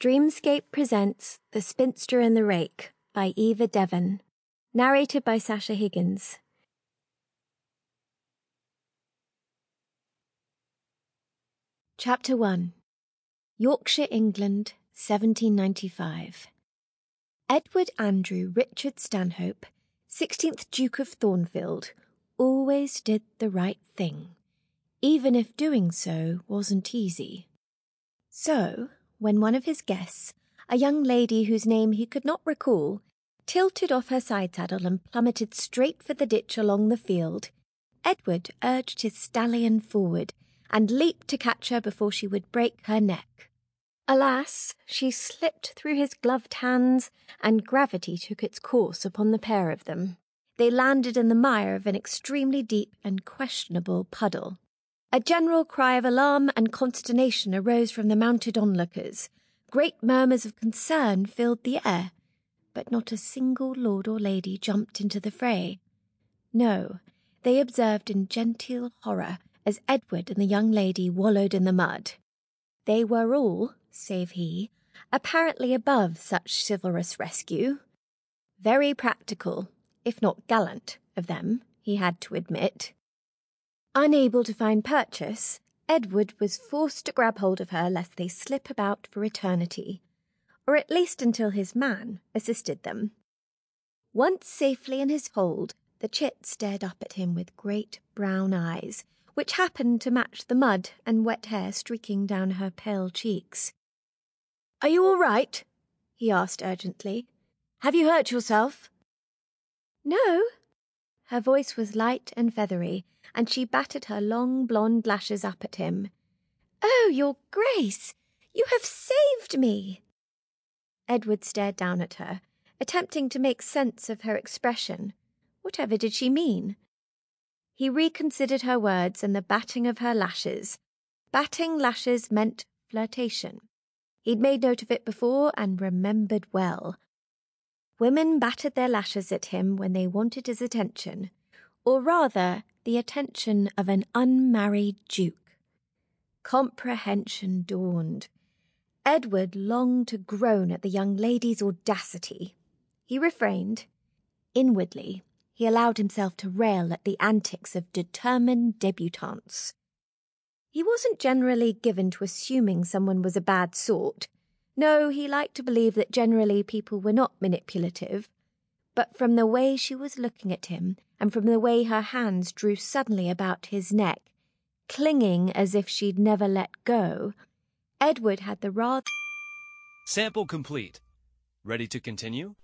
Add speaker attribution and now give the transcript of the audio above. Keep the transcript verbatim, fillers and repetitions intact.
Speaker 1: Dreamscape presents The Spinster and the Rake by Eva Devon, narrated by Sasha Higgins. Chapter one. Yorkshire, England, seventeen ninety-five. Edward Andrew Richard Stanhope, sixteenth Duke of Thornfield, always did the right thing, even if doing so wasn't easy. So, when one of his guests, a young lady whose name he could not recall, tilted off her side saddle and plummeted straight for the ditch along the field, Edward urged his stallion forward and leaped to catch her before she would break her neck. Alas, she slipped through his gloved hands, and gravity took its course upon the pair of them. They landed in the mire of an extremely deep and questionable puddle. A general cry of alarm and consternation arose from the mounted onlookers. Great murmurs of concern filled the air, but not a single lord or lady jumped into the fray. No, they observed in genteel horror as Edward and the young lady wallowed in the mud. They were all, save he, apparently above such chivalrous rescue. Very practical, if not gallant, of them, he had to admit. Unable to find purchase, Edward was forced to grab hold of her lest they slip about for eternity, or at least until his man assisted them. Once safely in his hold, the chit stared up at him with great brown eyes, which happened to match the mud and wet hair streaking down her pale cheeks. "Are you all right?" he asked urgently. "Have you hurt yourself?" "No." Her voice was light and feathery, and she batted her long blonde lashes up at him. "Oh, your Grace! You have saved me!" Edward stared down at her, attempting to make sense of her expression. Whatever did she mean? He reconsidered her words and the batting of her lashes. Batting lashes meant flirtation. He'd made note of it before and remembered well. Women battered their lashes at him when they wanted his attention, or rather, the attention of an unmarried duke. Comprehension dawned. Edward longed to groan at the young lady's audacity. He refrained. Inwardly, he allowed himself to rail at the antics of determined debutantes. He wasn't generally given to assuming someone was a bad sort. No, he liked to believe that generally people were not manipulative. But from the way she was looking at him, and from the way her hands drew suddenly about his neck, clinging as if she'd never let go, Edward had the rather...
Speaker 2: Sample complete. Ready to continue?